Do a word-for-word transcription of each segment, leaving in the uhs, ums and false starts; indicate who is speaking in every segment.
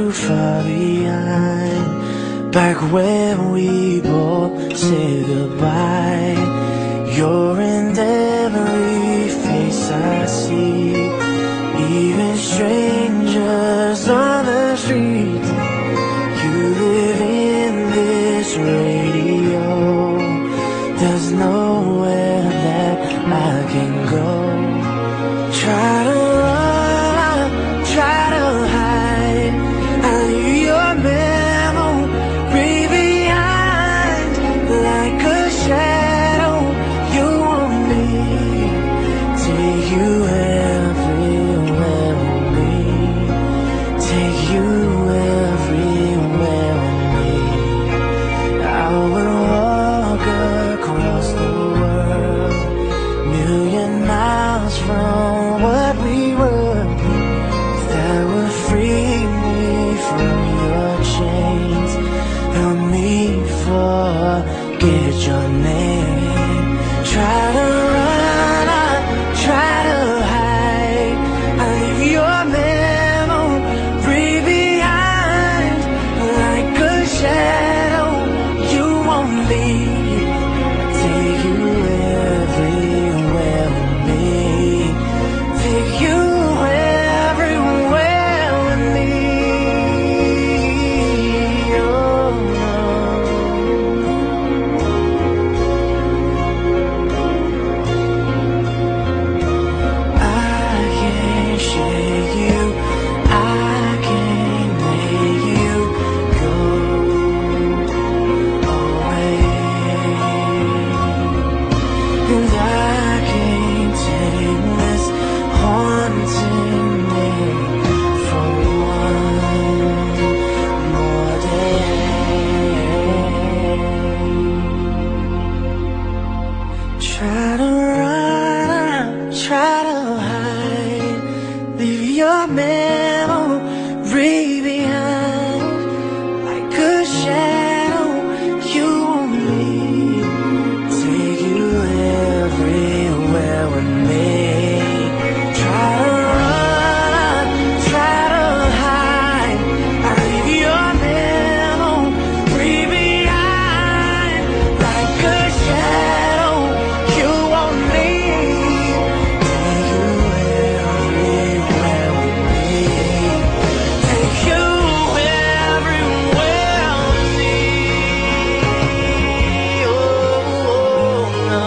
Speaker 1: too far behind. Back when we both said goodbye, you're in every face I see, even strangers on the street. You live in this radio, there's nowhere that I can go. Try to run, try to hide, I leave your memory behind. Like a shadow, you want me, take you everywhere with me, take you everywhere with me. I will walk across the world, million miles from what we were, that would free me from your chains, help me forget your name. Try to run, I try to hide, I leave your memory behind. Like a shadow, you won't leave, take you everywhere with me, take you everywhere with me. Oh, I can't shake you, I can't make you go away, and I can't take this haunting me for one more day. Try to run, try to hide, leave your memory behind. Like a shadow, you want me, take you everywhere with me. Try to run, try to hide, I leave your memory behind. Like a shadow, you want me, take you everywhere with me, take you everywhere with me. Oh, no.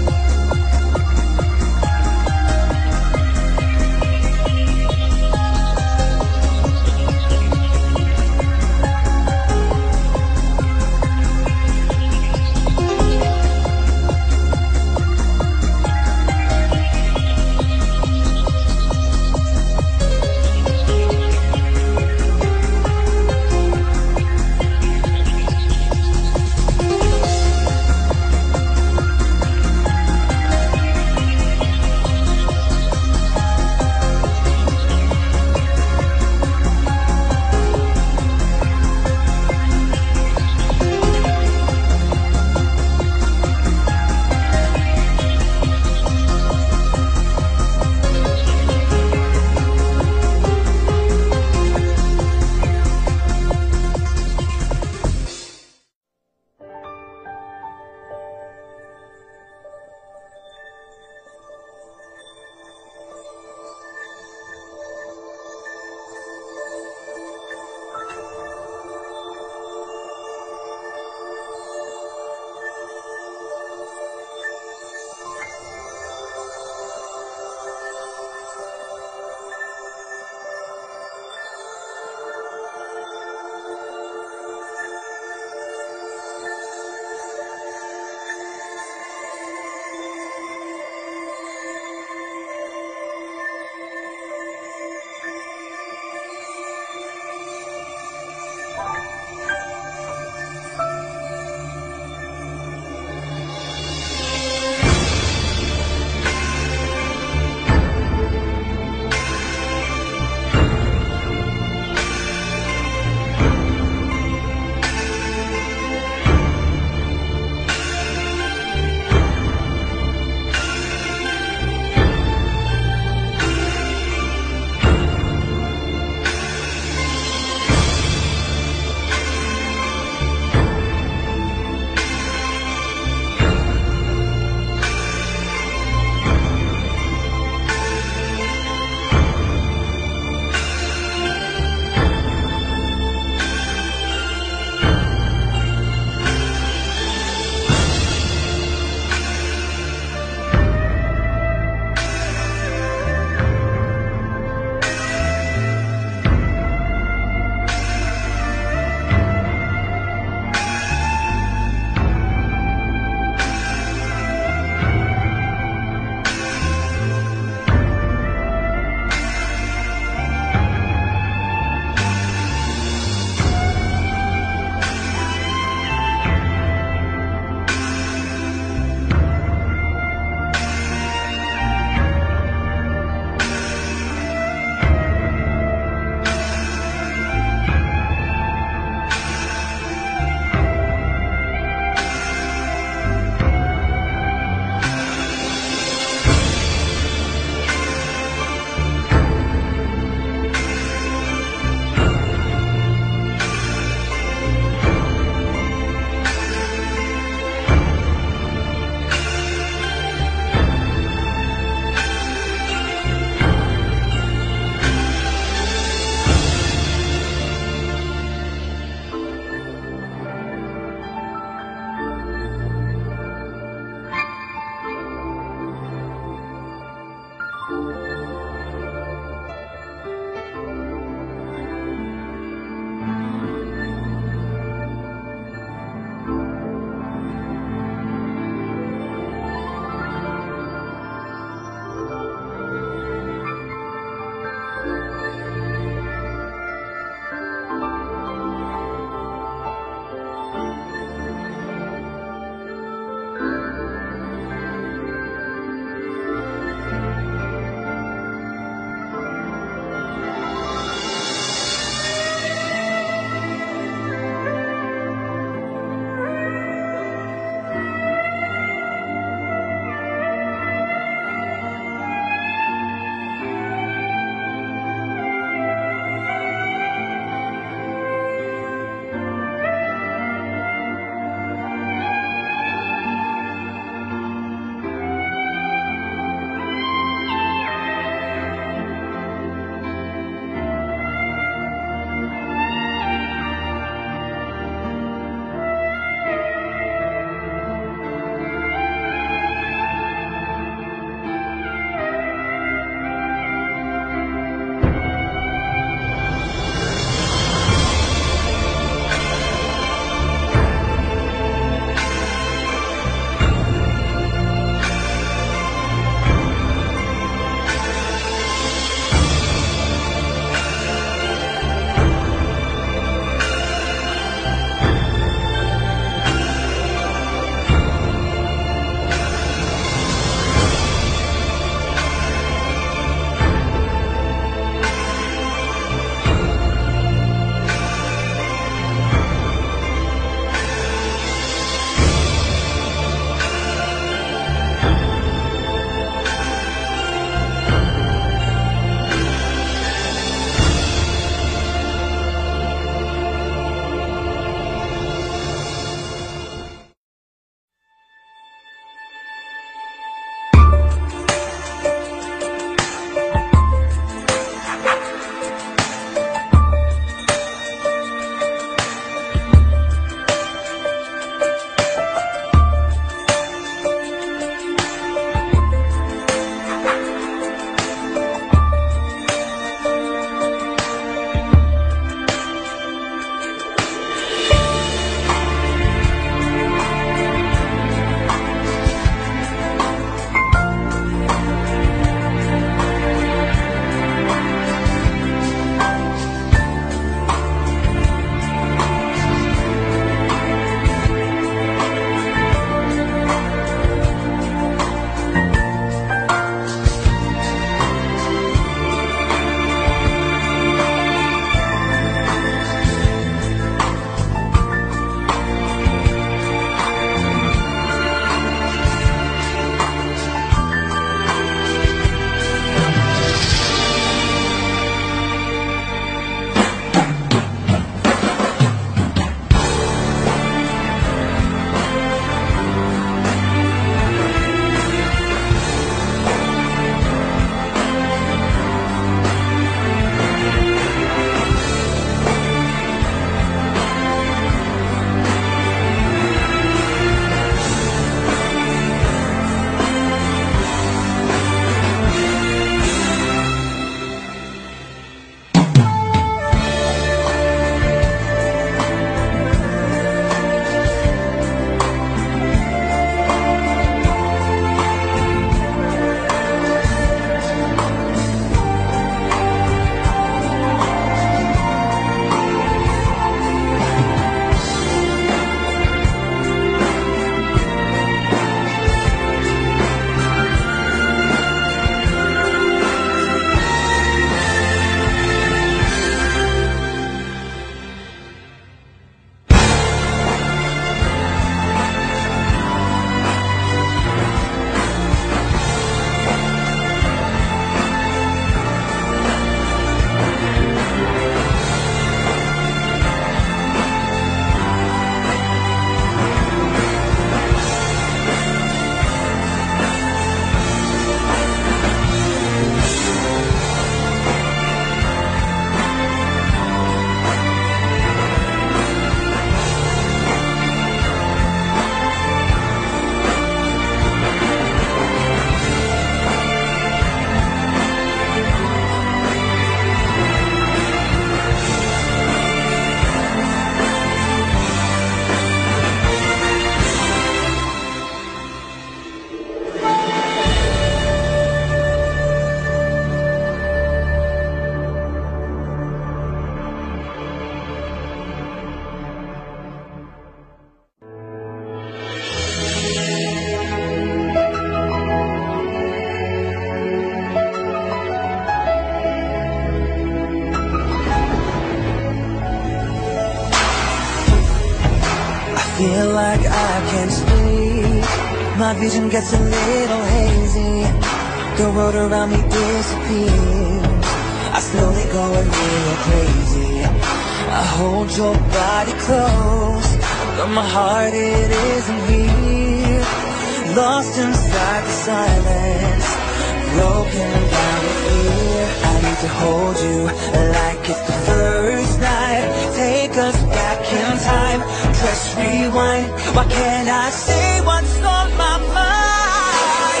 Speaker 1: can't speak. My vision gets a little hazy. The world around me disappears. I slowly go a little crazy. I hold your body close, but my heart, it isn't here. Lost inside the silence, broken down with fear. I need to hold you like it's the first night. Take us back in time, press rewind. Why can't I say what's on my mind?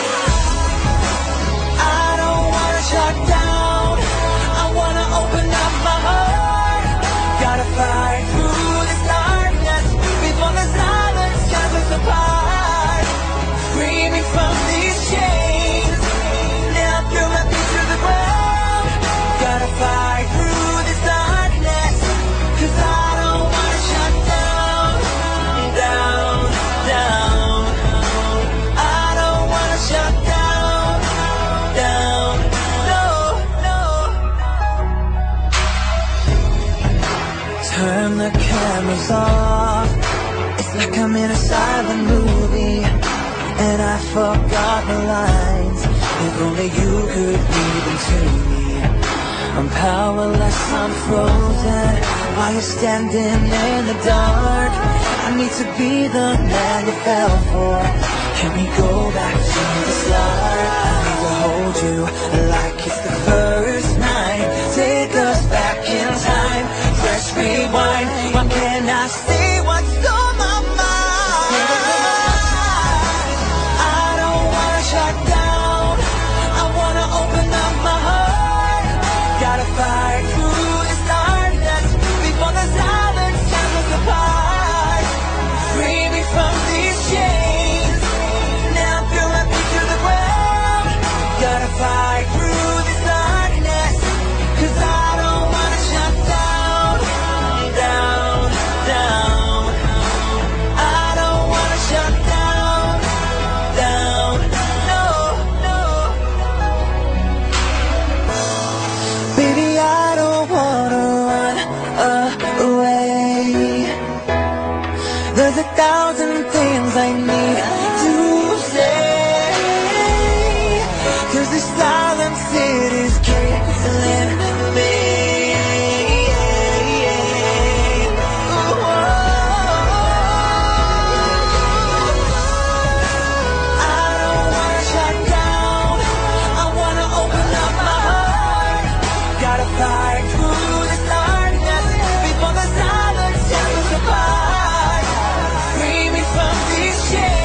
Speaker 1: I don't wanna shut down, I wanna open up my heart. Gotta fight through this darkness before the silence tears us apart. Free me from these chains, now throw me to the ground. Gotta fight through this darkness, 'cause I don't wanna shut down, down, down. I don't wanna shut down, down, no, no. Turn the cameras off, it's like I'm in a silent movie, and I forgot the lines. If only you could read them to me. I'm powerless, I'm frozen, while you're standing in the dark. I need to be the man you fell for. Can we go back to the start? I need to hold you like it's the first night. Take us back in time, press rewind. Why can't I say what's on my mind? I don't wanna shut down, I wanna open up my heart. Gotta fight through this darkness before the silence tears us apart. Free me from these chains, now throw me to the ground. Gotta fight through this darkness, 'cause I don't wanna shut down, down, down. I don't wanna shut down, down, no, no. Baby, I don't wanna run away. There's a thousand things I need to say, 'cause this silence, it is killing me. I don't wanna shut down, I wanna open up my heart. Gotta fight through this darkness before the silence tears us apart. Free me from these chains.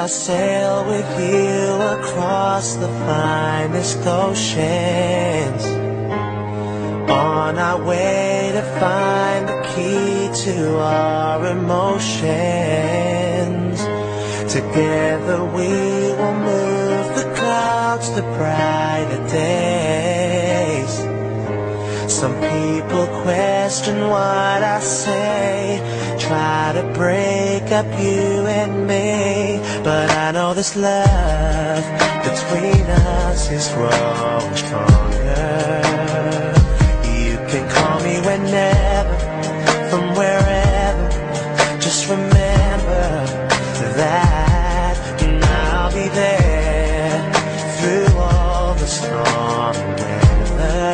Speaker 1: I sail with you across the finest oceans, on our way to find the key to our emotions. Together we will move the clouds to brighter days. Some people question what I say, try to break up you and me, but I know this love between us is growing stronger. You can call me whenever, from wherever, just remember that, and I'll be there through all the storm weather.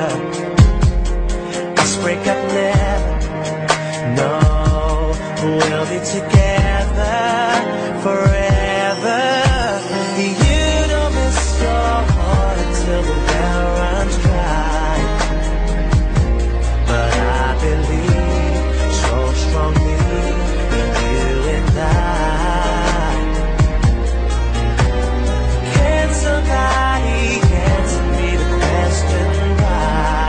Speaker 1: Let's break up never, no, we'll be together forever. You don't miss your heart until the well runs dry, but I believe so strongly in you and I. Can somebody answer me the question why?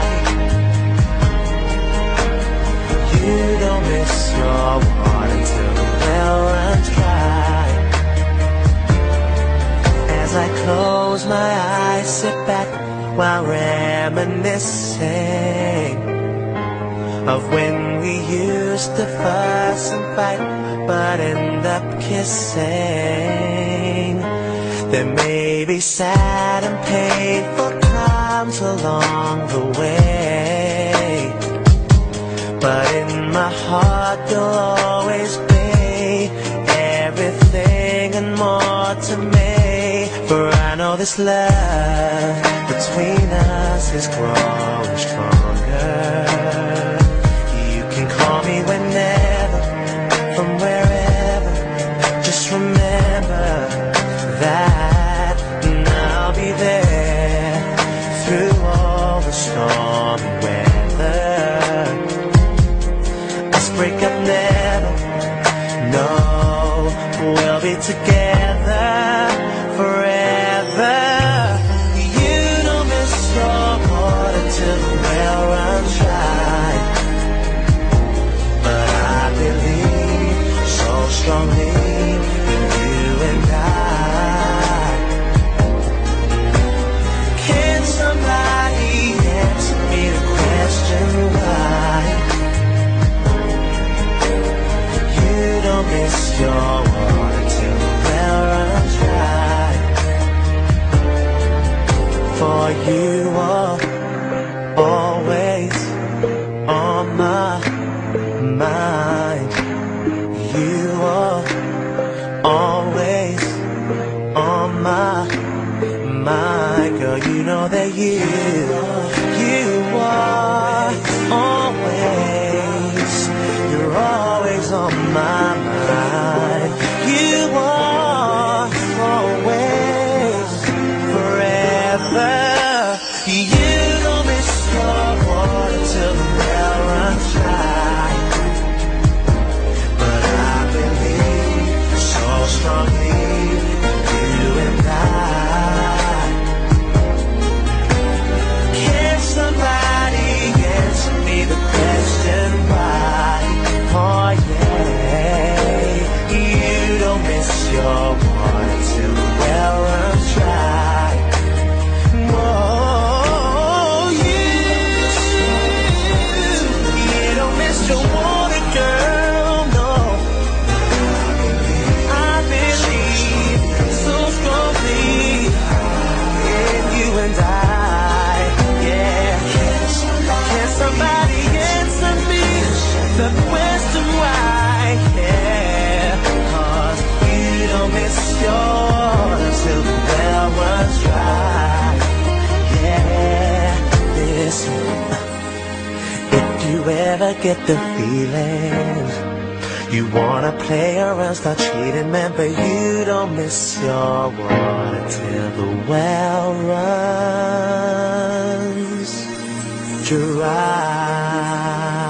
Speaker 1: You don't miss your heart until the well runs dry. As I close my eyes, sit back while reminiscing of when we used to fuss and fight, but end up kissing. There may be sad and painful times along the way, but in my heart you'll always be everything and more to me. For I know this love between us is growing stronger. You can call me whenever, from wherever, just remember that, and I'll be there through all the storm and weather. Let's break up never, no, we'll be together forever. You don't miss your heart until the well runs dry, but I believe so strongly in you and I. Can somebody answer me the question why? You don't miss your heart until the well runs dry, for you are always on my mind. You are always on my mind. Girl, you know that you, you are always, you're always on my mind. You are always, forever. You don't miss your heart until the well runs dry, but I believe so strongly in you and I. Can somebody answer me the question why? Oh yeah, you don't miss your heart until the well runs dry. Whoa, you, you don't miss your water, girl, no. I believe so strongly in you and I, yeah. Can somebody answer me the question why? Yeah, 'cause you don't miss yours until the well runs dry. Yeah, listen, if you ever get the feeling you wanna play around, start cheating, man, but you don't miss your water till the well runs dry.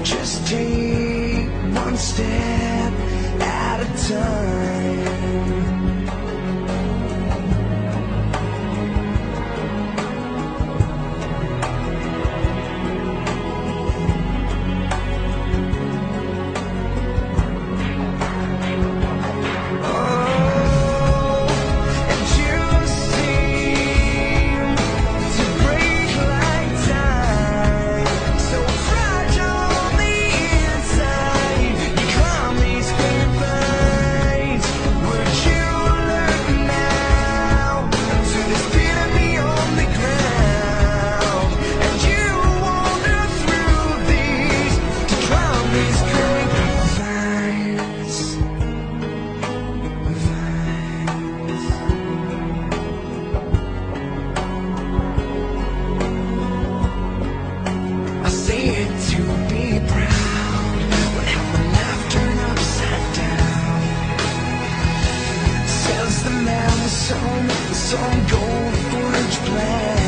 Speaker 1: Just take one step at a time. To be proud when half my life turned upside down, says the man with some, with some gold forged plan.